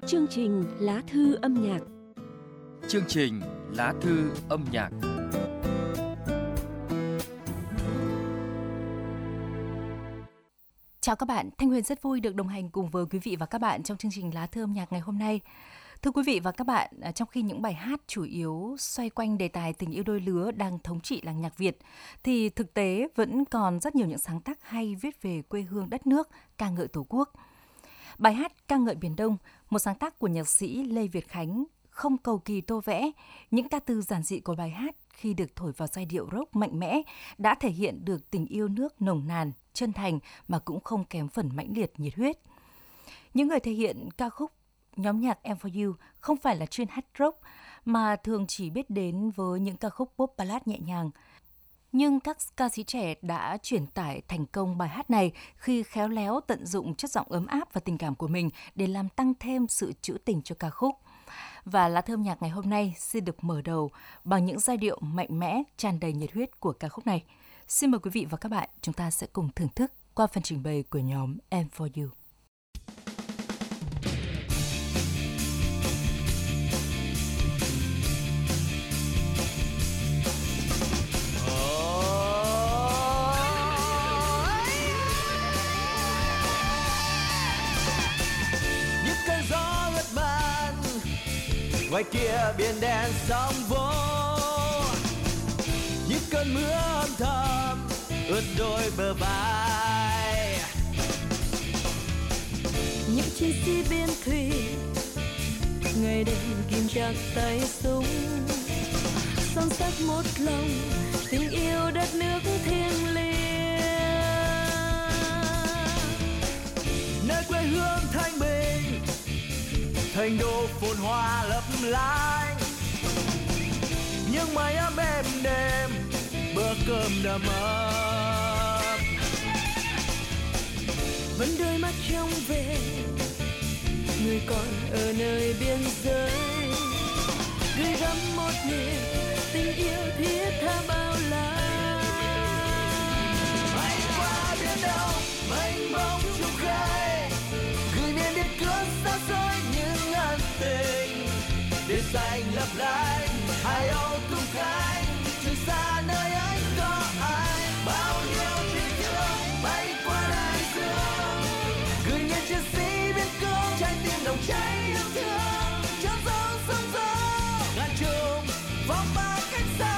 Chương trình Lá thư âm nhạc. Chương trình Lá thư âm nhạc. Chào các bạn, Thanh Huyền rất vui được đồng hành cùng với quý vị và các bạn trong chương trình Lá thư âm nhạc ngày hôm nay. Thưa quý vị và các bạn, trong khi những bài hát chủ yếu xoay quanh đề tài tình yêu đôi lứa đang thống trị làng nhạc Việt, thì thực tế vẫn còn rất nhiều những sáng tác hay viết về quê hương đất nước, ca ngợi Tổ quốc. Bài hát Ca ngợi Biển Đông, một sáng tác của nhạc sĩ Lê Việt Khánh, không cầu kỳ tô vẽ, những ca từ giản dị của bài hát khi được thổi vào giai điệu rock mạnh mẽ đã thể hiện được tình yêu nước nồng nàn, chân thành mà cũng không kém phần mãnh liệt, nhiệt huyết. Những người thể hiện ca khúc nhóm nhạc M4U không phải là chuyên hát rock mà thường chỉ biết đến với những ca khúc pop ballad nhẹ nhàng. Nhưng các ca sĩ trẻ đã truyền tải thành công bài hát này khi khéo léo tận dụng chất giọng ấm áp và tình cảm của mình để làm tăng thêm sự trữ tình cho ca khúc. Và lá thư âm nhạc ngày hôm nay xin được mở đầu bằng những giai điệu mạnh mẽ, tràn đầy nhiệt huyết của ca khúc này. Xin mời quý vị và các bạn, chúng ta sẽ cùng thưởng thức qua phần trình bày của nhóm M4U. Ngoài kia biển đen sóng vỗ, những cơn mưa âm thầm ướt đôi bờ vai. Những chiến sĩ biên thủy ngày đêm ghim chặt tay súng, son sắt một lòng tình yêu đất nước thiêng liêng. Nơi quê hương thanh bình, thành đô phồn hoa lấp lánh, những mái ấm êm đêm, bữa cơm đầm ấm. Vẫn đôi mắt trong về người còn ở nơi biên giới, gửi gắm một niềm tình yêu thiết tha bao la. Bay qua biển đông mênh mông trùng khơi, gửi miền Điện cước xa xôi những ân tình. Biển xanh lấp lánh hai âu tung cánh, trường xa nơi ấy có ai. Bao nhiêu tình thương bay qua đại dương, gửi những chiến sĩ biên cương trái tim đồng cháy yêu thương. Trong gió sóng gió ngàn trùng vòng ba cách xa.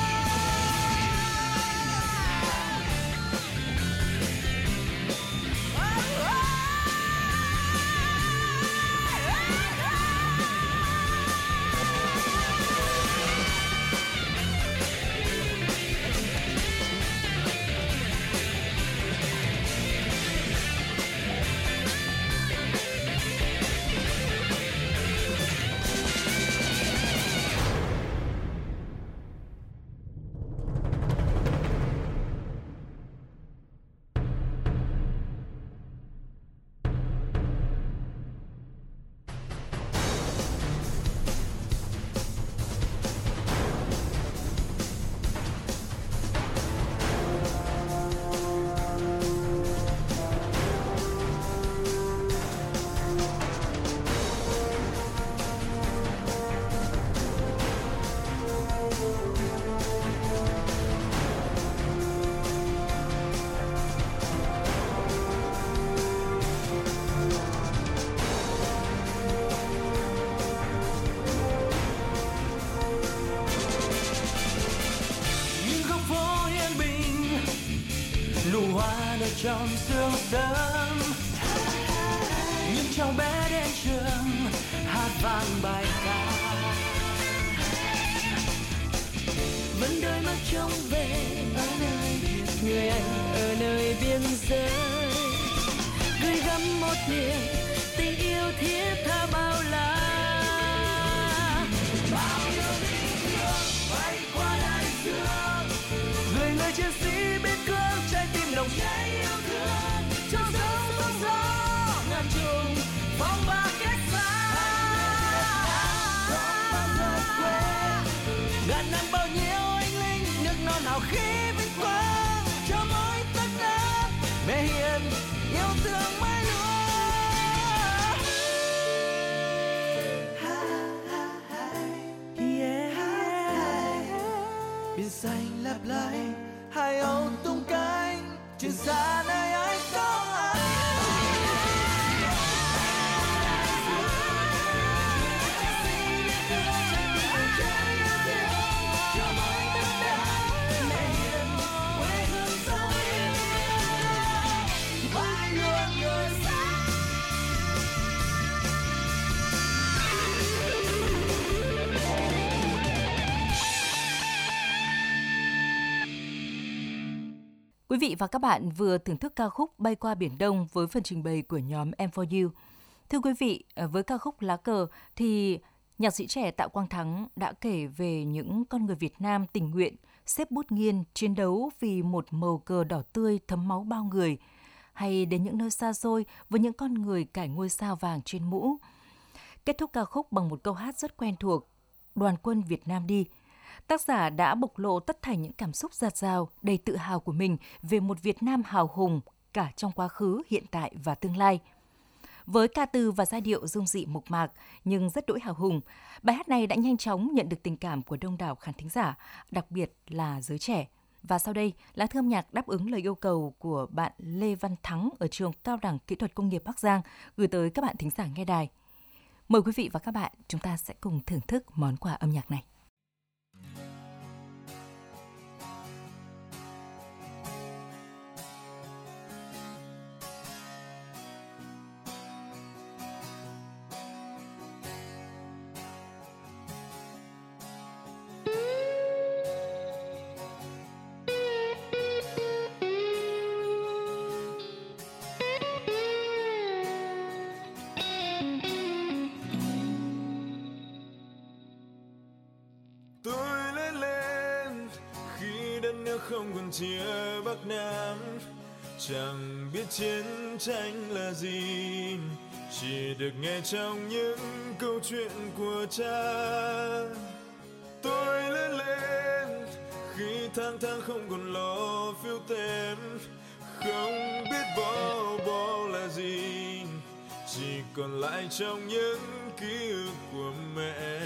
Trong sương sớm, những cháu bé đến trường hát vang bài ca. Vẫn đôi mắt trông về ở nơi người anh ở nơi biên giới, gửi gắm một niềm tình yêu thiết tha bao la. Bao nhiêu tình thương bay qua đại dương, gửi người chiến sĩ biên cương trái tim đồng cháy yêu thương. Trong gió ngàn trùng vòng ba cách xa. Ngàn năm bao nhiêu anh linh, nước non hào khí vinh quang cho mỗi tất đất mẹ hiền yêu thương mãi luôn. Trường xa nơi ấy có anh. Quý vị và các bạn vừa thưởng thức ca khúc Bay qua Biển Đông với phần trình bày của nhóm M4U. Thưa quý vị, với ca khúc Lá cờ thì nhạc sĩ trẻ Tạ Quang Thắng đã kể về những con người Việt Nam tình nguyện xếp bút nghiêng chiến đấu vì một màu cờ đỏ tươi thấm máu bao người, hay đến những nơi xa xôi với những con người cài ngôi sao vàng trên mũ. Kết thúc ca khúc bằng một câu hát rất quen thuộc, Đoàn quân Việt Nam đi. Tác giả đã bộc lộ tất thảy những cảm xúc dạt dào, đầy tự hào của mình về một Việt Nam hào hùng cả trong quá khứ, hiện tại và tương lai. Với ca từ và giai điệu dung dị mộc mạc nhưng rất đỗi hào hùng, bài hát này đã nhanh chóng nhận được tình cảm của đông đảo khán thính giả, đặc biệt là giới trẻ. Và sau đây, Lá Thư âm nhạc đáp ứng lời yêu cầu của bạn Lê Văn Thắng ở trường Cao đẳng Kỹ thuật Công nghiệp Bắc Giang gửi tới các bạn thính giả nghe đài. Mời quý vị và các bạn, chúng ta sẽ cùng thưởng thức món quà âm nhạc này. Không còn chia Bắc Nam, chẳng biết chiến tranh là gì, chỉ được nghe trong những câu chuyện của cha. Tôi lớn lên khi tháng tháng không còn lo phiếu tem, không biết bó là gì, chỉ còn lại trong những ký ức của mẹ.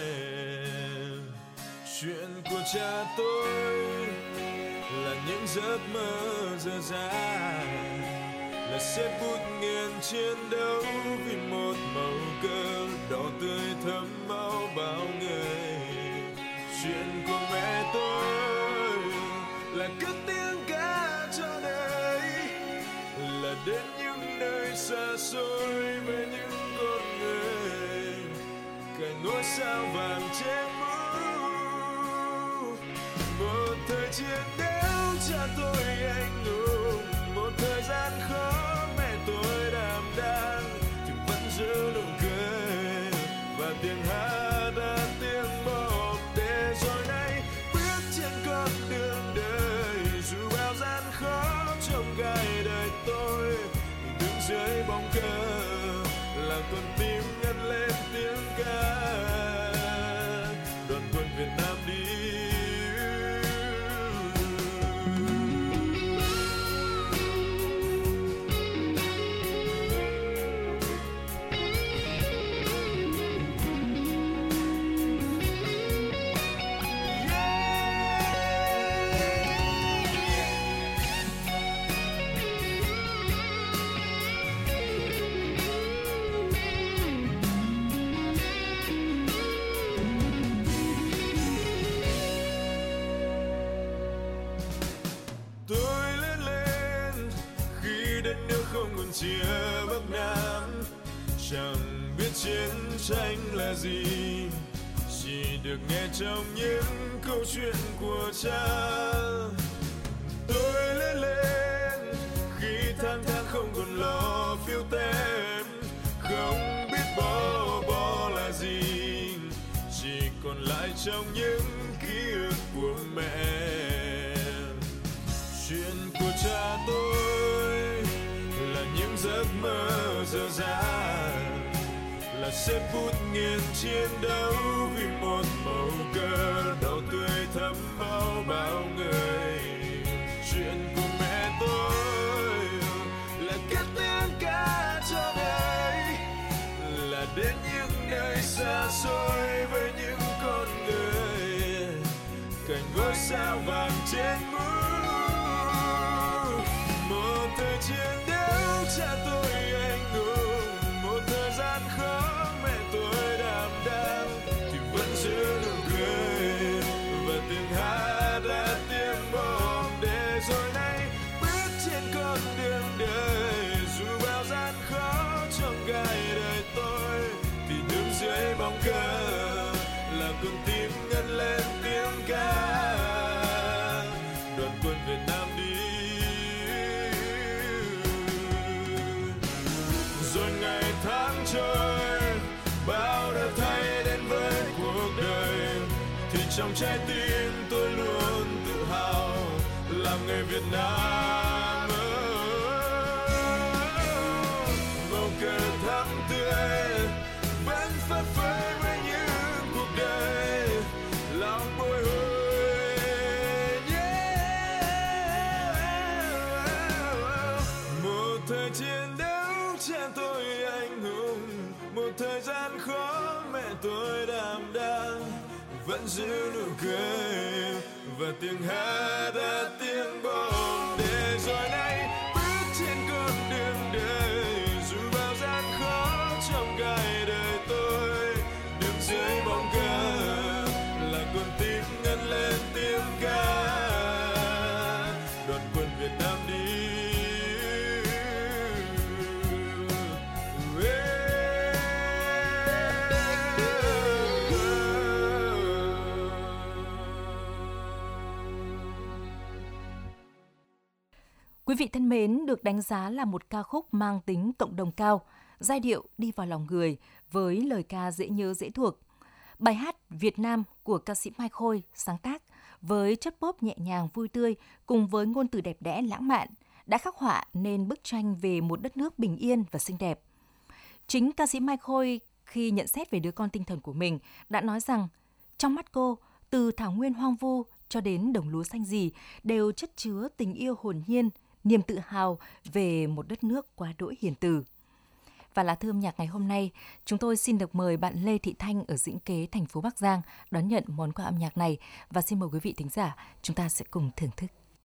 Chuyện của cha tôi là những giấc mơ dở dang, là xếp bút nghiêng chiến đấu vì một màu cờ đỏ tươi thấm máu bao người. Chuyện của mẹ tôi là cất tiếng ca cho đời, là đến những nơi xa xôi với những con người cài ngôi sao vàng trên mũ. Một thời chiến đấu cha tôi anh hùng, một thời gian khó mẹ tôi đảm đang, thì vẫn giữ nụ cười và tiếng hát đã tiếng một để rồi nay bước trên con đường đời. Dù bao gian khó trong gai đời tôi, thì đứng dưới bóng cờ là con tim ngân lên tiếng ca. Đoàn quân Việt Nam đi. Chia Bắc Nam, chẳng biết chiến tranh là gì, chỉ được nghe trong những câu chuyện của cha. Tôi lớn lên khi tháng tháng không còn lo phiếu tem, không biết bó là gì, chỉ còn lại trong những ký ức của mẹ. Chuyện của cha tôi là những giấc mơ dở dang, là xếp bút nghiêng chiến đấu vì một màu cờ đỏ tươi thấm máu bao người. Chuyện của mẹ tôi là cất tiếng ca cho đời, là đến những nơi xa xôi với những con người cành ngôi sao vàng trên mũ. chiến đấu cha tôi anh hùng, một thời gian khó mẹ tôi đảm đang thì vẫn giữ nụ cười và tiếng hát đã tiếng bom để rồi nay bước trên con đường đời. Dù bao gian khó trong gai đời tôi thì đứng dưới bóng cờ là con tim ngân lên tiếng ca. Đoàn quân Việt Nam đi rồi ngày tháng trôi, bao đổi thay đến với cuộc đời thì trong trái tim tôi luôn tự hào làm người Việt Nam. Màu cờ thắm tươi vẫn phất phới với những cuộc đời lòng bồi hồi. Một thời chiến đấu cha tôi anh hùng, một thời gian khó mẹ tôi đảm đang vẫn giữ nụ cười và tiếng hát đã tiếng bom để rồi nay bước trên con đường đời. Dù bao gian khó trong gai đời tôi đứng dưới bóng cờ là con tim ngân lên tiếng ca. Đoàn quân Việt Nam đi. Quý vị thân mến, được đánh giá là một ca khúc mang tính cộng đồng cao, giai điệu đi vào lòng người với lời ca dễ nhớ dễ thuộc. Bài hát Việt Nam của ca sĩ Mai Khôi sáng tác với chất pop nhẹ nhàng vui tươi cùng với ngôn từ đẹp đẽ lãng mạn đã khắc họa nên bức tranh về một đất nước bình yên và xinh đẹp. Chính ca sĩ Mai Khôi khi nhận xét về đứa con tinh thần của mình đã nói rằng trong mắt cô, từ thảo nguyên hoang vu cho đến đồng lúa xanh rì đều chất chứa tình yêu hồn nhiên, niềm tự hào về một đất nước quá đỗi hiền từ. Và lá thư âm nhạc ngày hôm nay, chúng tôi xin được mời bạn Lê Thị Thanh ở Dĩnh Kế, thành phố Bắc Giang đón nhận món quà âm nhạc này và xin mời quý vị thính giả chúng ta sẽ cùng thưởng thức.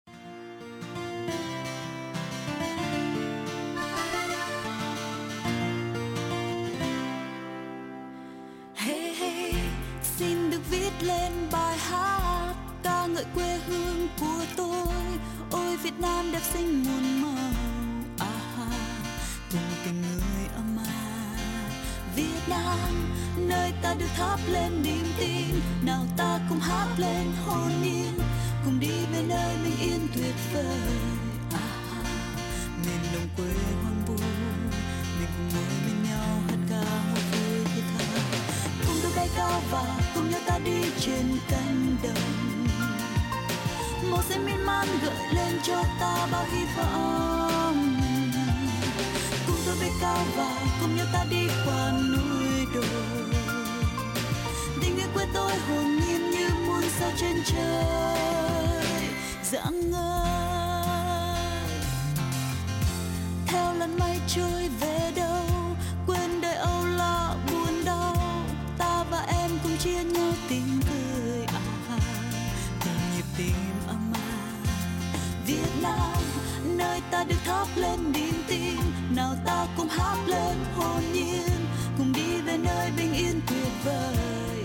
Hey, hey, xin được viết lên bài hát ca ngợi quê hương của tôi. Ôi Việt Nam đẹp xinh muôn màu, cùng tình người ấm áp. Việt Nam nơi ta được thắp lên niềm tin, nào ta cùng hát lên hồn nhiên, cùng đi về nơi bình yên tuyệt vời. Miền đồng quê hoang vu, mình cùng ngồi bên nhau hát ca một vui thiết tha. Cùng đôi bay cao và cùng nhau ta đi trên cánh đồng. Màu xanh miên man gợi lên cho ta bao hy vọng. Cùng tôi bay cao và cùng nhau ta đi qua núi đồi. Tình yêu quê tôi hồn nhiên như muôn sao trên trời rạng ngời. Theo làn mây trôi về đâu, quên đời âu lo buồn đau. Ta và em cùng chia nhau tiếng cười, cùng nhịp tim ấm áp. Việt Nam nơi ta được thắp lên niềm tin, nào ta cùng hát lên hồn nhiên, cùng đi về nơi bình yên tuyệt vời.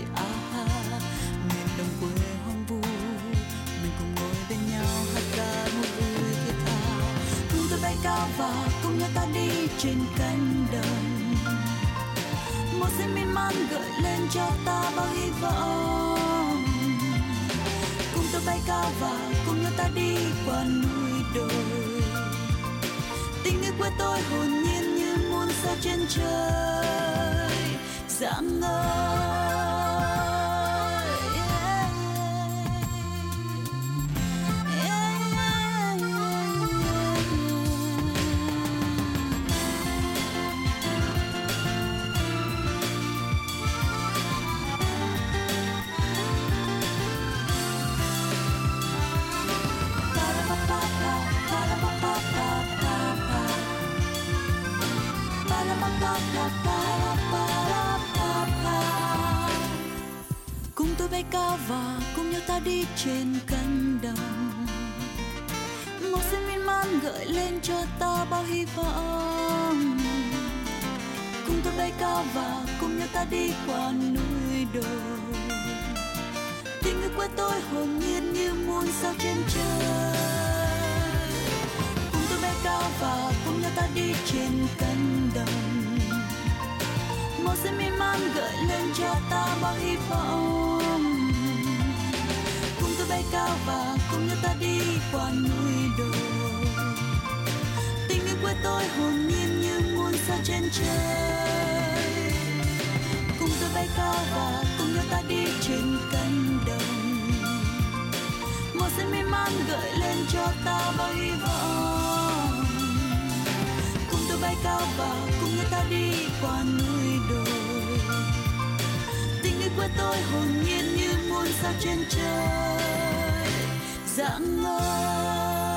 Miền đồng quê hoang vu, mình cùng ngồi bên nhau hát ca một vui thiết tha. Cùng tôi bay cao và cùng nhau ta đi trên cánh đồng. Một xanh miên man gợi lên cho ta bao hy vọng. Cùng tôi bay cao và cùng nhau ta đi qua núi đồi. Tình yêu quê tôi hồn nhiên như muôn sao trên trời rạng ngời. Cùng tôi bay cao và cùng nhau ta đi trên cánh đồng. Màu xanh miên man man gợi lên cho ta bao hy vọng. Cùng tôi bay cao và cùng nhau ta đi qua núi đồi. Tình người quê tôi hồn nhiên như muôn sao trên trời. Cùng tôi bay cao và cùng nhau ta đi trên cánh đồng. Màu xanh miên man gợi lên cho ta bao hy vọng. Cùng tôi bay cao và cùng nhau ta đi qua núi đồi. Tình yêu quê tôi hồn nhiên như muôn sao trên trời. Cùng tôi bay cao và cùng nhau ta đi trên cánh đồng. Màu xanh miên man gợi lên cho ta bao hy vọng. Cùng tôi bay cao và cùng nhau ta đi qua núi đồi. Tình yêu quê tôi hồn nhiên như muôn sao trên trời rạng ngời.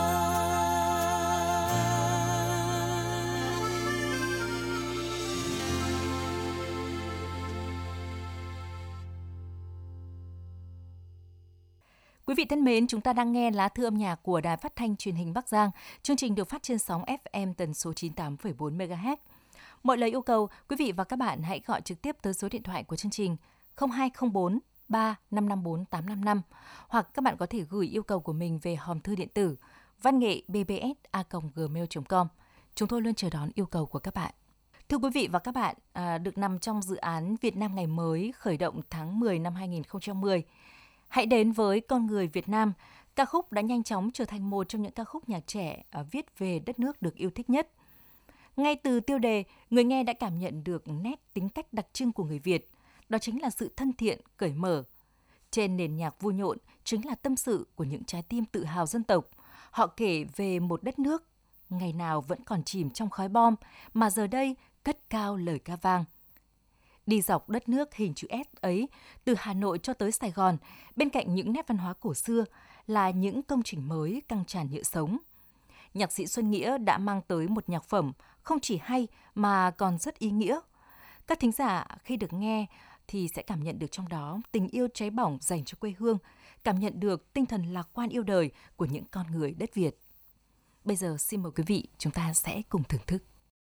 Quý vị thân mến, chúng ta đang nghe Lá thư âm nhạc của Đài Phát thanh Truyền hình Bắc Giang. Chương trình được phát trên sóng FM tần số 98,4 MHz. Mọi lời yêu cầu, quý vị và các bạn hãy gọi trực tiếp tới số điện thoại của chương trình 0204 3554 855 hoặc các bạn có thể gửi yêu cầu của mình về hòm thư điện tử vanngệ@bbs.gmail.com. Chúng tôi luôn chờ đón yêu cầu của các bạn. Thưa quý vị và các bạn, được nằm trong dự án Việt Nam Ngày Mới khởi động tháng 10 năm 2010. Hãy đến với con người Việt Nam, ca khúc đã nhanh chóng trở thành một trong những ca khúc nhạc trẻ viết về đất nước được yêu thích nhất. Ngay từ tiêu đề, người nghe đã cảm nhận được nét tính cách đặc trưng của người Việt. Đó chính là sự thân thiện, cởi mở. Trên nền nhạc vui nhộn chính là tâm sự của những trái tim tự hào dân tộc. Họ kể về một đất nước, ngày nào vẫn còn chìm trong khói bom, mà giờ đây cất cao lời ca vang. Đi dọc đất nước hình chữ S ấy, từ Hà Nội cho tới Sài Gòn, bên cạnh những nét văn hóa cổ xưa là những công trình mới căng tràn nhựa sống. Nhạc sĩ Xuân Nghĩa đã mang tới một nhạc phẩm không chỉ hay mà còn rất ý nghĩa. Các thính giả khi được nghe thì sẽ cảm nhận được trong đó tình yêu cháy bỏng dành cho quê hương, cảm nhận được tinh thần lạc quan yêu đời của những con người đất Việt. Bây giờ xin mời quý vị chúng ta sẽ cùng thưởng thức.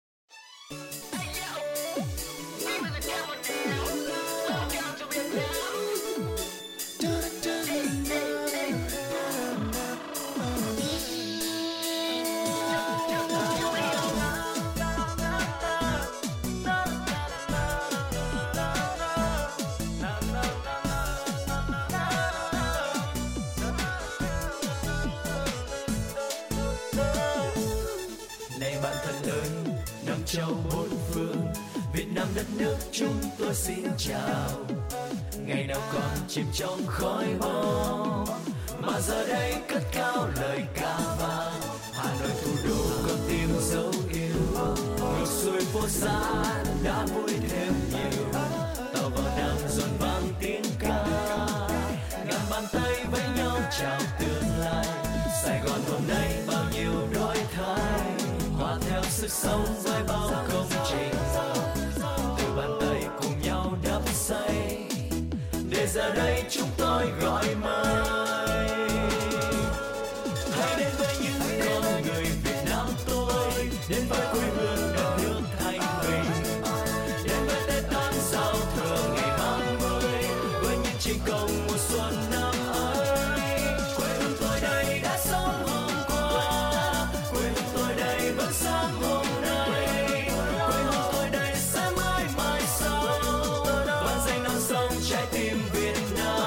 Châu bốn phương, Việt Nam đất nước chúng tôi xin chào. Ngày nào còn chìm trong khói bom, mà giờ đây cất cao lời ca vang. Hà Nội thủ đô con tim dấu yêu, ngược xuôi phố xa đã vui thêm nhiều. Tàu vào đang dồn vang tiếng ca, ngàn bàn tay với nhau chào tương lai. Sài Gòn hôm nay bao nhiêu đổi thay, hòa theo sức sống với bao công trình, từ bàn tay cùng nhau đắp xây, để giờ đây chúng tôi gọi mời. Hãy đến với những con người Việt Nam tôi, đến với quê hương đất nước thanh bình, đến với Tết Tam Giao Thừa ngày 30, với những chiến công mùa xuân năm ấy. Quê hương tôi đây đã sống hôm qua, quê hương tôi đây vẫn sáng hôm nay, quê hương tôi đây sẽ mãi mãi sau, vang danh non sông trái tim Việt Nam.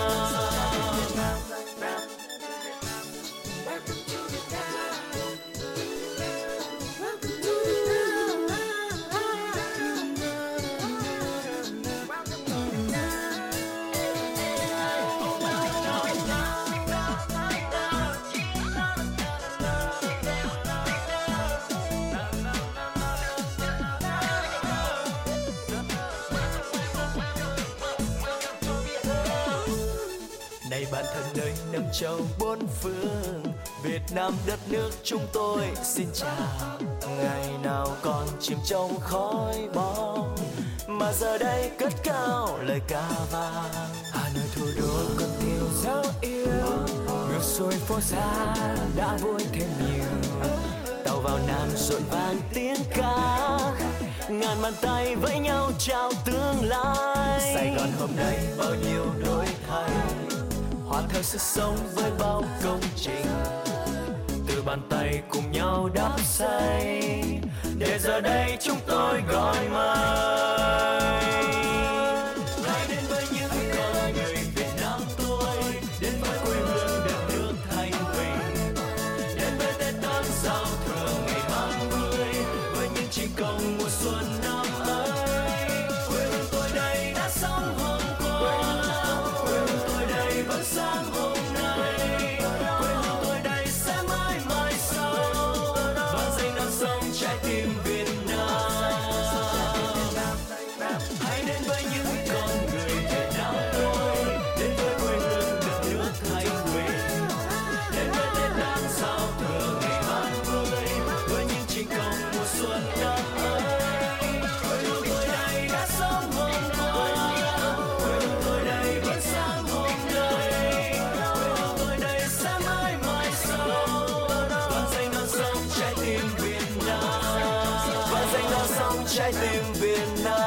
Này bạn thân nơi năm châu bốn phương, Việt Nam đất nước chúng tôi xin chào. Ngày nào còn chìm trong khói bom, mà giờ đây cất cao lời ca vang. Hà Nội thủ đô con tim dấu yêu, ngược xuôi phố xa đã vui thêm nhiều. vào Nam rộn vang tiếng ca, ngàn bàn tay với nhau chào tương lai. Sài Gòn hôm nay bao nhiêu đổi thay, hòa theo sức sống với bao công trình, từ bàn tay cùng nhau đắp xây, để giờ đây chúng tôi gọi mãi. Hãy đến với những con người Việt Nam tôi, đến với quê hương đất nước thanh bình, đến với Tết đón giao thừa ngày 30, với những chiến công mùa xuân năm ấy. Quê hương tôi đây đã sống hôm qua, quê hương tôi đây vẫn sáng hôm nay, quê hương tôi đây sẽ mãi mãi sau, vang danh non sông trái tim Việt Nam. Hãy đến với những con người Việt Nam tôi, đến với quê hương đất nước thanh bình, đến với Tết đón giao thừa ngày 30, với những chiến công mùa xuân năm ấy. Quê hương tôi đây đã sống hôm qua, quê hương tôi đây vẫn sáng hôm nay, quê hương tôi đây sẽ mãi mãi sau, vang danh non sông trái tim Việt Nam, vang danh non sông trái tim Việt Nam.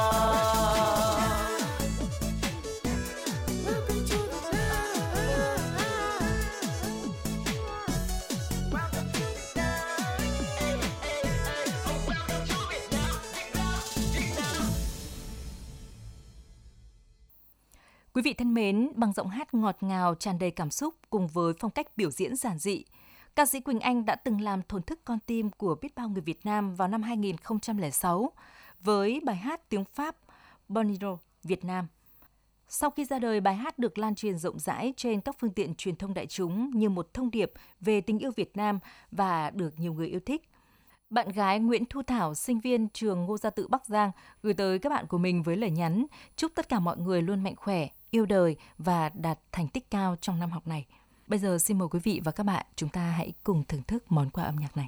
Quý vị thân mến, bằng giọng hát ngọt ngào tràn đầy cảm xúc cùng với phong cách biểu diễn giản dị, ca sĩ Quỳnh Anh đã từng làm thổn thức con tim của biết bao người Việt Nam vào năm 2006 với bài hát tiếng Pháp Bonjour Việt Nam. Sau khi ra đời, bài hát được lan truyền rộng rãi trên các phương tiện truyền thông đại chúng như một thông điệp về tình yêu Việt Nam và được nhiều người yêu thích. Bạn gái Nguyễn Thu Thảo, sinh viên trường Ngô Gia Tự Bắc Giang, gửi tới các bạn của mình với lời nhắn chúc tất cả mọi người luôn mạnh khỏe, yêu đời và đạt thành tích cao trong năm học này. Bây giờ xin mời quý vị và các bạn, chúng ta hãy cùng thưởng thức món quà âm nhạc này.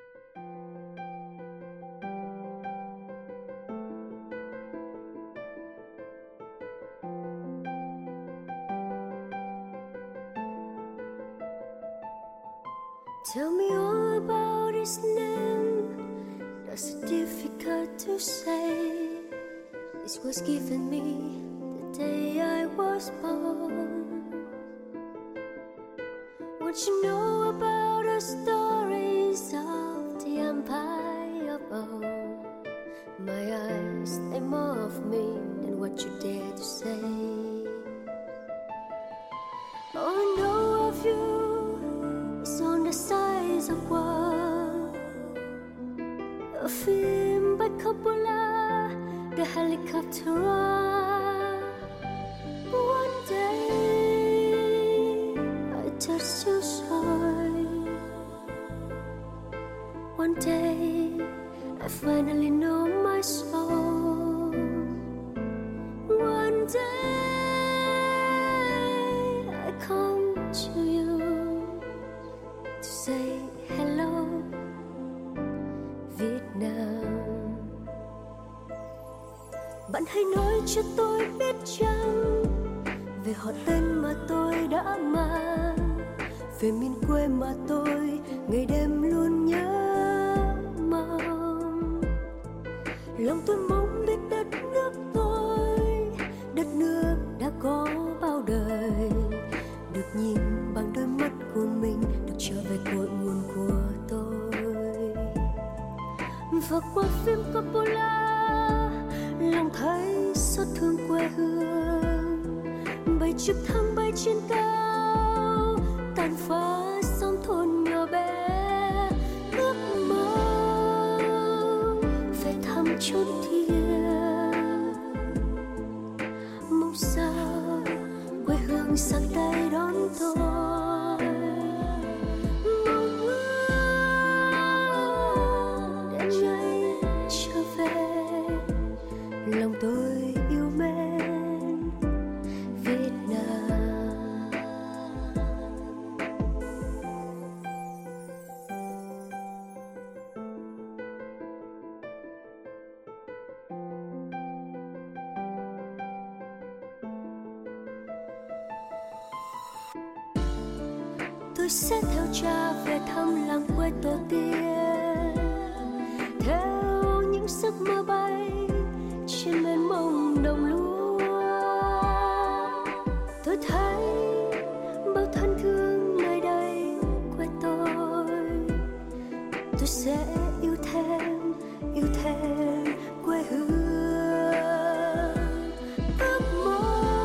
Tell me all about his name. That's difficult to say. This was given me the day I was born. What you know about the stories of the empire of old? My eyes, they more of me than what you dare to say. All I know of you is on the size of world. A film by Coppola, the helicopter ride. One day I touched your side. One day I finally know my soul. One day I come to you to say hello, Việt Nam. Bạn hãy nói cho tôi biết chăng về họ tên mà tôi đã mang, về miền quê mà tôi ngày đêm luôn nhớ mong. Lòng tôi mong biết đất nước tôi, đất nước đã có bao đời, được nhìn bằng đôi mắt của mình, được trở về cội nguồn của tôi. Và qua phim Coppola, lòng thấy xót thương quê hương, bay trực thăng bay trên cao, tàn phá sóng thôn nhỏ bé, ước mơ về thăm chốn thiêng. Mong sao quê hương sang tay đón tôi. Mong ước đến ngày trở về, lòng tôi yêu mến Việt Nam. Tôi sẽ theo cha về thăm làng quê tổ tiên, yêu thêm quê hương. Ước mơ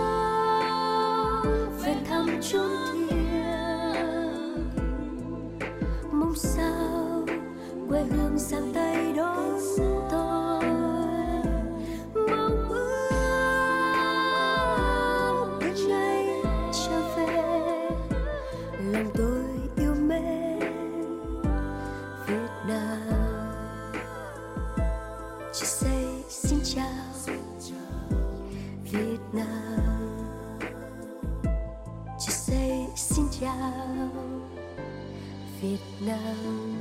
về thăm chốn thiêng, mong sao quê hương giang tay đón tôi. Mong ước đến ngày trở về, lòng tôi yêu mến Việt Nam. Chỉ say xin chào Việt Nam, chỉ say xin chào Việt Nam.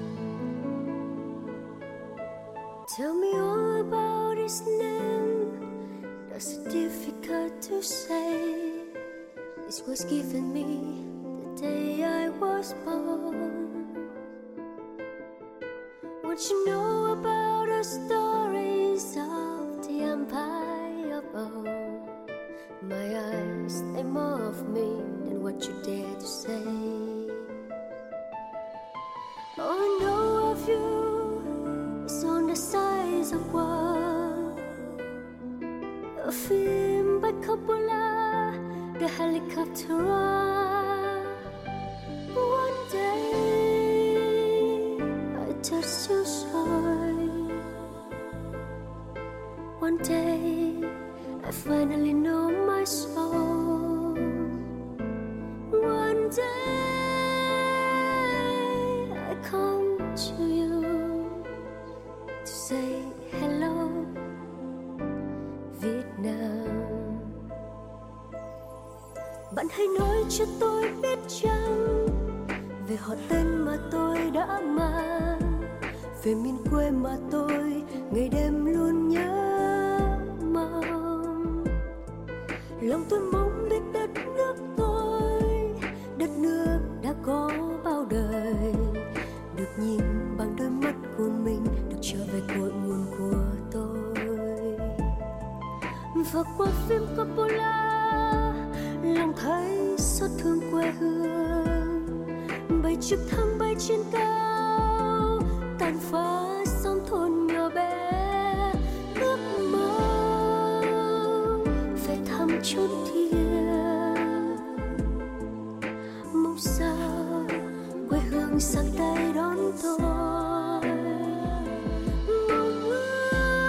Tell me all about his name. That's so difficult to say. It was given me the day I was born. What you know about the stories of the empire of old? My eyes, they more of me than what you dare to say. All I know of you is on the size of world. A film by Coppola, the helicopter ride. One day I touched your soul. One day I finally know my soul. One day I come to you to say hello Việt Nam. Bạn hãy nói cho tôi biết chăng về họ tên mà tôi đã mang, về miền quê mà tôi ngày đêm luôn nhớ mong. Lòng tôi mong biết đất nước tôi, đất nước đã có bao đời, được nhìn bằng đôi mắt của mình, được trở về cội nguồn của tôi. Và qua phim Coppola, lòng thấy xót thương quê hương. Bay trực thăng bay trên cao, tàn phá sóng thôn nhỏ bé. Ước mơ về thăm chốn thiêng, mong sao quê hương sang tay đón tôi. Mong ước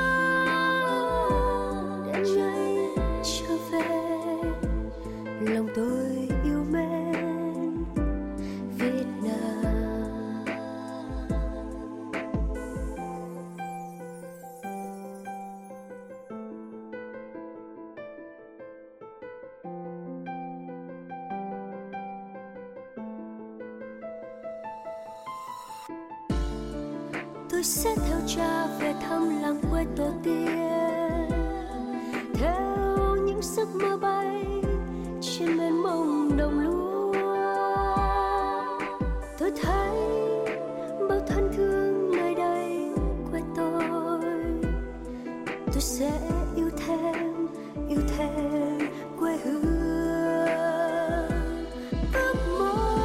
đến ngày trở về, lòng tôi yêu mến Việt Nam. Tôi sẽ theo cha về thăm làng quê tổ tiên, theo những giấc mơ bay trên mênh mông đồng lúa. Tôi thấy bao thân thương nơi đây quê tôi. Tôi sẽ yêu thêm quê hương. Ước mơ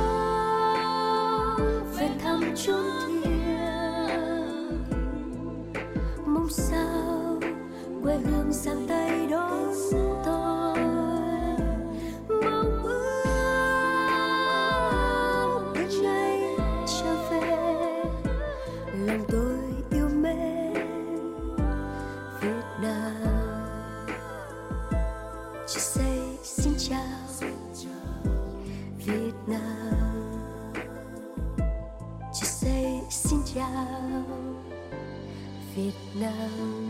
về thăm chốn thiêng, mong sao quê hương giang tay đón tôi. Mong ước đến ngày trở về, lòng tôi yêu mến Việt Nam. Chỉ say xin chào Việt Nam, chỉ say xin chào Việt Nam.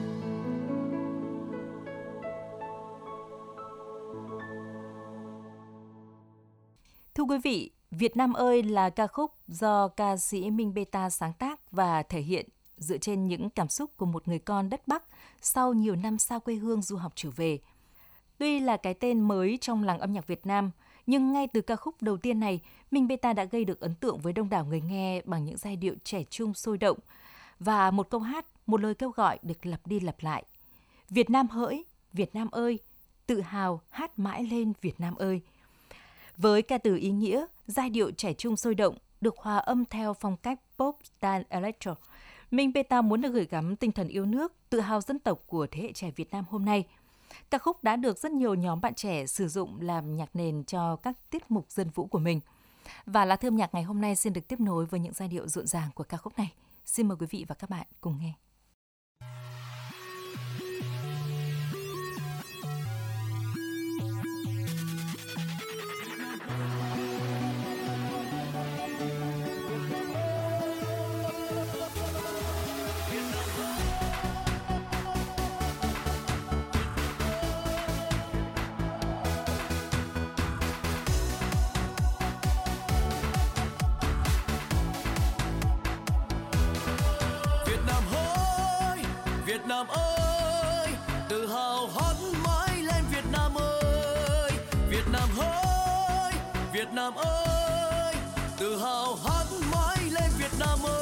Thưa quý vị, Việt Nam ơi là ca khúc do ca sĩ Minh Beta sáng tác và thể hiện dựa trên những cảm xúc của một người con đất Bắc sau nhiều năm xa quê hương du học trở về. Tuy là cái tên mới trong làng âm nhạc Việt Nam, nhưng ngay từ ca khúc đầu tiên này, Minh Beta đã gây được ấn tượng với đông đảo người nghe bằng những giai điệu trẻ trung sôi động và một câu hát, một lời kêu gọi được lặp đi lặp lại. Việt Nam hỡi, Việt Nam ơi, tự hào hát mãi lên Việt Nam ơi. Với ca từ ý nghĩa, giai điệu trẻ trung sôi động được hòa âm theo phong cách pop style electro, Minh Peta muốn được gửi gắm tinh thần yêu nước, tự hào dân tộc của thế hệ trẻ Việt Nam hôm nay. Ca khúc đã được rất nhiều nhóm bạn trẻ sử dụng làm nhạc nền cho các tiết mục dân vũ của mình. Và Lá Thư âm nhạc ngày hôm nay xin được tiếp nối với những giai điệu rộn ràng của ca khúc này. Xin mời quý vị và các bạn cùng nghe. Việt Nam ơi, tự hào hót mãi lên Việt Nam ơi. Việt Nam ơi, Việt Nam ơi, tự hào hót mãi lên Việt Nam ơi.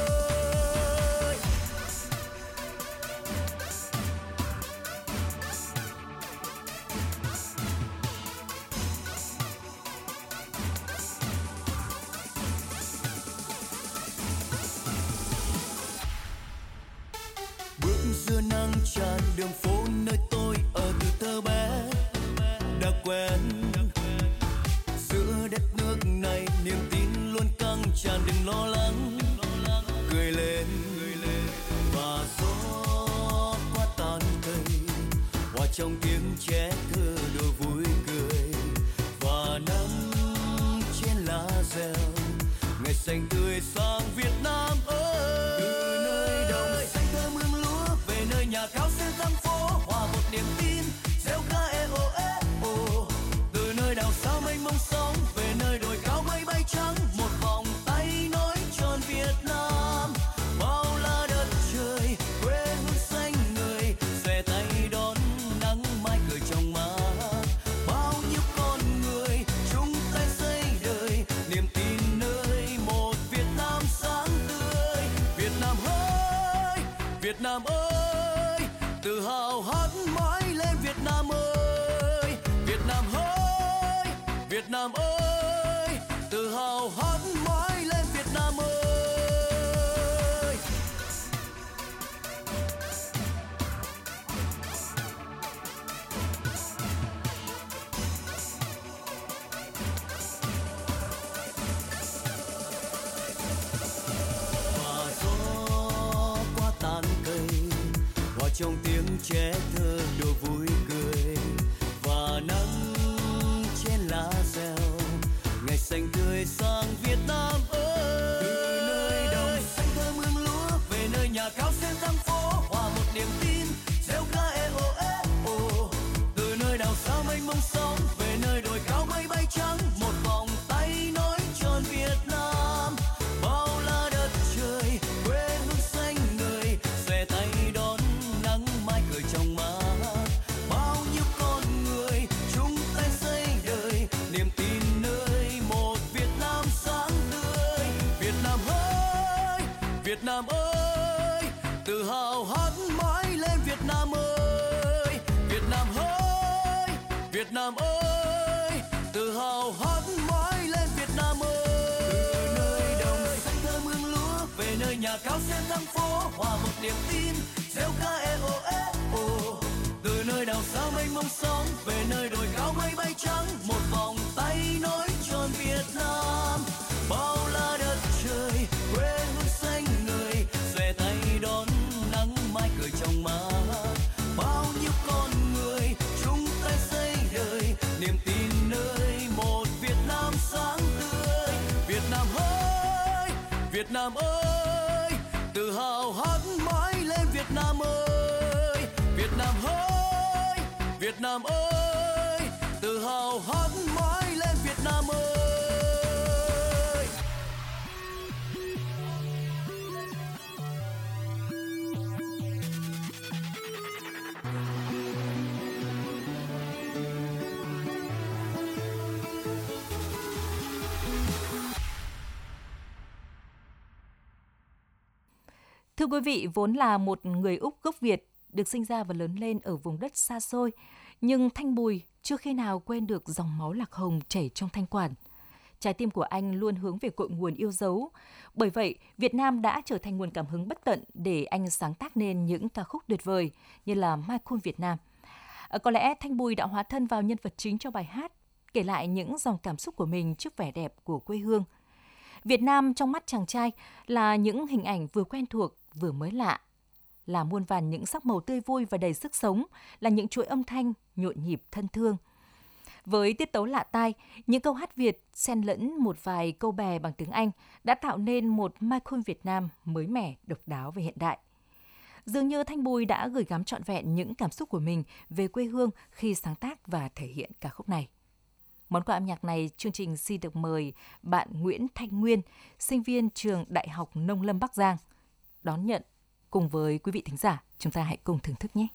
Giữa nắng tràn đường phố nơi tôi ở từ thơ bé đã quen. Giữa đất nước này niềm tin luôn căng tràn, đừng lo lắng, cười lên và gió qua tàn cây, hòa trong tiếng trẻ thơ đùa vui cười và nắng trên lá reo, ngày xanh tươi sáng Việt Nam ơi. Nhà cao xuyên răng phố hòa một niềm tin, reo ca ê ô. Từ nơi đảo xa mênh mông sóng về nơi đồi cao mây bay trắng, một vòng tay nối tròn Việt Nam. Bao la đất trời quê hương xanh người, xòe tay đón nắng mai cười trong mát. Bao nhiêu con người chung tay xây đời, niềm tin nơi một Việt Nam sáng tươi. Việt Nam ơi, Việt Nam ơi, tự hào hát mãi lên Việt Nam ơi. Việt Nam ơi, Việt Nam ơi, tự hào hát mãi lên Việt Nam ơi. Và gió qua tán cây, hòa trong tiếng trẻ thơ đùa vui cười và nắng trên lá reo, ngày xanh tươi sáng Việt Nam ơi. Từ nơi đồng xanh thơm hương lúa về nơi nhà cao xuyên răng phố, hòa một niềm tin, reo ca ê ô. Từ nơi đảo xa mênh mông sóng về nơi đồi cao mây bay trắng, một vòng tay nối tròn Việt Nam. Bao la đất trời quê hương xanh người, xòe tay đón nắng mai cười trong mát. Bao nhiêu con người chung tay xây đời, niềm tin nơi một Việt Nam sáng tươi. Việt Nam ơi, Việt Nam ơi, tự hào hát mãi lên Việt Nam ơi. Việt Nam ơi, Việt Nam ơi, tự hào hát mãi lên Việt Nam ơi. Từ nơi đồng xanh thơm hương lúa về nơi nhà cao xuyên răng phố, hòa một niềm tin, reo ca ê ô. Từ nơi đảo xa mênh mông sóng về nơi đồi cao mây bay trắng, một vòng tay nối tròn Việt Nam. Bao la đất trời quê hương xanh người, xòe tay đón nắng mai cười trong mát. Bao nhiêu con người chung tay xây đời, niềm tin nơi một Việt Nam sáng tươi. Việt Nam ơi, Việt Nam ơi, tự hào hát mãi lên Việt Nam ơi. Việt Nam ơi, Việt Nam ơi, tự hào hát mãi lên Việt Nam ơi. Thưa quý vị, vốn là một người Úc gốc Việt, được sinh ra và lớn lên ở vùng đất xa xôi, nhưng Thanh Bùi chưa khi nào quên được dòng máu lạc hồng chảy trong thanh quản. Trái tim của anh luôn hướng về cội nguồn yêu dấu. Bởi vậy, Việt Nam đã trở thành nguồn cảm hứng bất tận để anh sáng tác nên những ca khúc tuyệt vời như là Mai Khôn Việt Nam. Có lẽ Thanh Bùi đã hóa thân vào nhân vật chính cho bài hát, kể lại những dòng cảm xúc của mình trước vẻ đẹp của quê hương. Việt Nam trong mắt chàng trai là những hình ảnh vừa quen thuộc vừa mới lạ, là muôn vàn những sắc màu tươi vui và đầy sức sống, là những chuỗi âm thanh nhộn nhịp thân thương. Với tiết tấu lạ tai, những câu hát Việt xen lẫn một vài câu bè bằng tiếng Anh đã tạo nên một Mai Khôn Việt Nam mới mẻ, độc đáo và hiện đại. Dường như Thanh Bùi đã gửi gắm trọn vẹn những cảm xúc của mình về quê hương khi sáng tác và thể hiện ca khúc này. Món quà âm nhạc này, chương trình xin được mời bạn Nguyễn Thanh Nguyên, sinh viên trường Đại học Nông lâm Bắc Giang, đón nhận cùng với quý vị thính giả. Chúng ta hãy cùng thưởng thức nhé.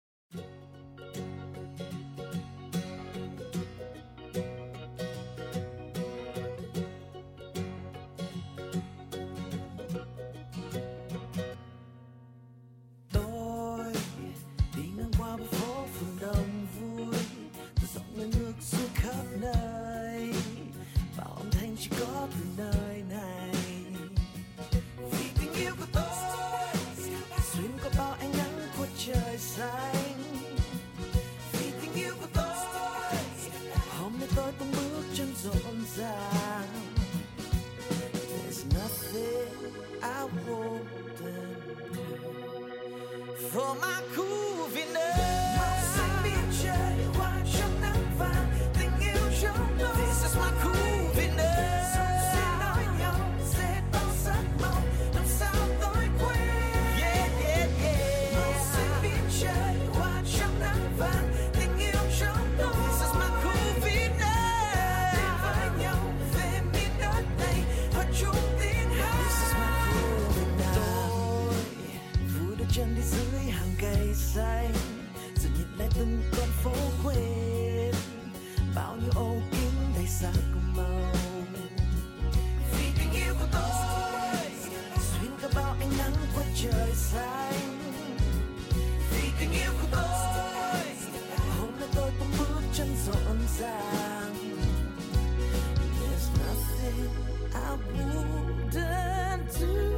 For my cool Việt Nam, màu xanh biển trời hoa trong nắng vàng, tình yêu trong đó. This is my cool Việt Nam. Sống sẽ nói nhau, sẽ bao sắc màu, làm sao tôi quên. Yeah yeah yeah. Màu xanh biển trời hoa trong nắng vàng, tình yêu trong đó. This is my cool Việt Nam. Đến với nhau về miền đất này, hòa chung tiếng hát. This is my cool Việt Nam. Tôi vui được chân đi dưới hàng cây xanh, giờ nhìn lại từng con phố quên, bao nhiêu ô kính đầy sắc màu. Vì tình yêu của tôi xuyên qua bao ánh nắng của trời xanh. Vì tình yêu của tôi hôm nay tôi tung bước chân rộn ràng. There's nothing I wouldn't do.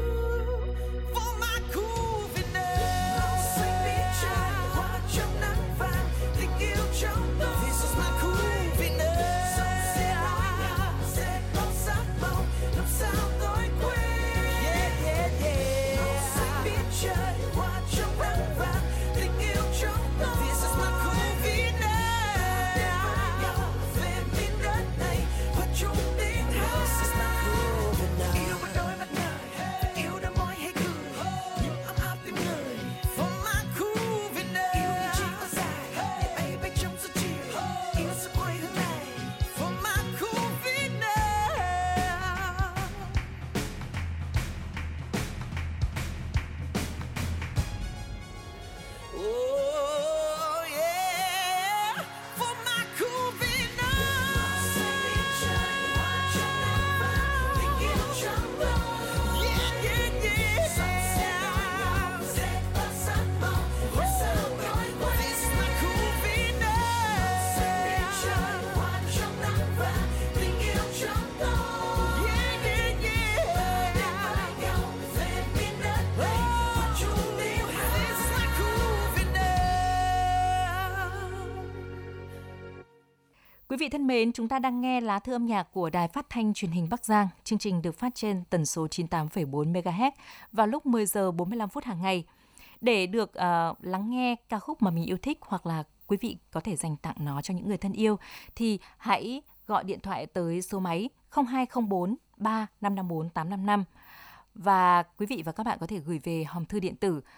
Quý vị thân mến, chúng ta đang nghe lá thư âm nhạc của Đài Phát thanh Truyền hình Bắc Giang. Chương trình được phát trên tần số 98,4 MHz vào lúc 10 giờ 45 phút hàng ngày. Để được lắng nghe ca khúc mà mình yêu thích hoặc là quý vị có thể dành tặng nó cho những người thân yêu thì hãy gọi điện thoại tới số máy 0204 3554 855. Và quý vị và các bạn có thể gửi về hòm thư điện tử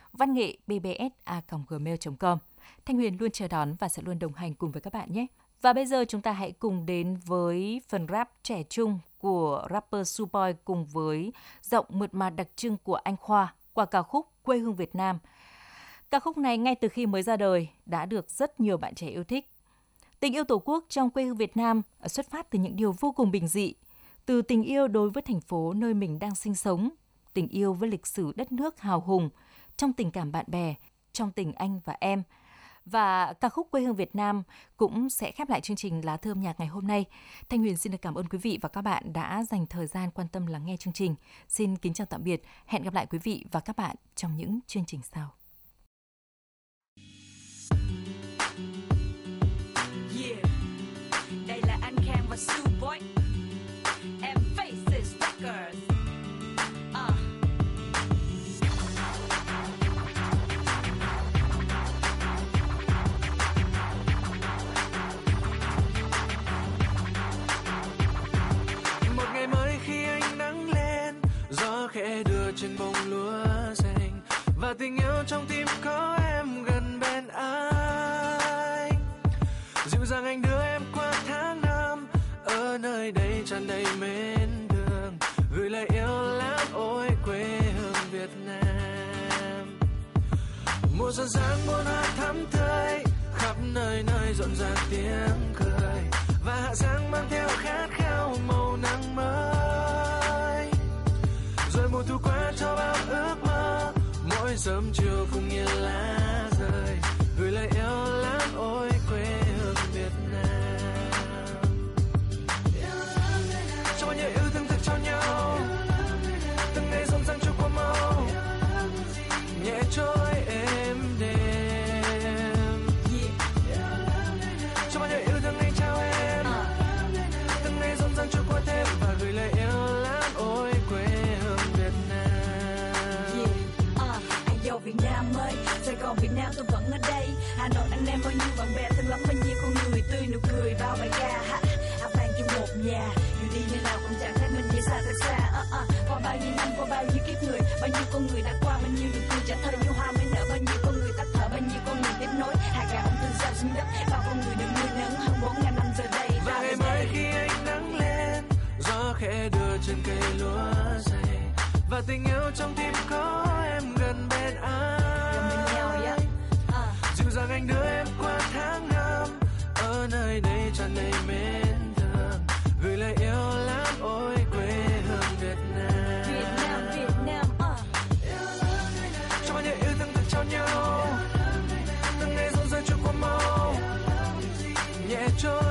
vanngệ@bbs@gmail.com. Thanh Huyền luôn chờ đón và sẽ luôn đồng hành cùng với các bạn nhé. Và bây giờ chúng ta hãy cùng đến với phần rap trẻ trung của rapper Suboy cùng với giọng mượt mà đặc trưng của anh Khoa qua ca khúc Quê hương Việt Nam. Ca khúc này ngay từ khi mới ra đời đã được rất nhiều bạn trẻ yêu thích. Tình yêu Tổ quốc trong quê hương Việt Nam xuất phát từ những điều vô cùng bình dị, từ tình yêu đối với thành phố nơi mình đang sinh sống, tình yêu với lịch sử đất nước hào hùng, trong tình cảm bạn bè, trong tình anh và em. Và ca khúc Quê hương Việt Nam cũng sẽ khép lại chương trình Lá thư âm nhạc ngày hôm nay. Thanh Huyền xin được cảm ơn quý vị và các bạn đã dành thời gian quan tâm lắng nghe chương trình. Xin kính chào tạm biệt. Hẹn gặp lại quý vị và các bạn trong những chương trình sau. Yeah. Đây là anh Khang và Su Boy. Em Faces Records. Một ngày mới khi ánh nắng lên, gió khẽ đưa trên bông lúa xanh, và tình yêu trong tim có em gần bên anh. Dịu dàng anh đưa em qua tháng năm, ở nơi đây tràn đầy mến thương, gửi lời yêu lắm ôi quê hương Việt Nam. Mùa xuân sáng muôn hoa thắm tươi, khắp nơi nơi rộn ràng tiếng cười, và hạ sáng mang theo khát khao màu nắng mới. Rồi mùa thu qua cho bao ước mơ, mỗi sớm chiều cùng như lá rơi, gửi lời yêu lắm ôi quê hương Việt Nam. Cho bao nhiêu yêu thương thật cho nhau, từng ngày rộn ràng trôi qua mau, nhẹ trôi êm đềm. Cho bao nhiêu yêu thương anh trao em, từng ngày rộn ràng trôi qua thêm, và gửi lời yêu lắm ôi quê hương Việt Nam. Anh yêu Việt Nam ơi, Sài Gòn Việt Nam tôi vẫn ở đây. Hà Nội anh em bao nhiêu bạn bè thân lắm, bao nhiêu con người tươi nụ cười bao bài ca. Hát vang trong một nhà, dù đi nơi nào cũng chẳng thấy mình như xa thật xa. Qua bao nhiêu năm, qua bao nhiêu kiếp người, bao nhiêu con người đã qua, bao nhiêu nụ cười trả thơ như hoa mới nở, bao nhiêu con người tắt thở, bao nhiêu con người tiếp nối. Hạt gạo bông tươi sao xuống đất, bao con người được nuôi nấng hơn 4.000 năm giờ đây. Và ngày mai khi ánh nắng lên, gió khẽ đưa trên cây lúa dày, và tình yêu trong tim có em gần bên anh. Dịu dàng anh đưa em qua tháng năm, ở nơi đây tràn đầy mến thương, gửi lời yêu lắm ôi quê hương Việt Nam. Việt Nam. Cho bao nhiêu yêu thương thật trao nhau, từng ngày rộn ràng trôi qua mau, nhẹ trôi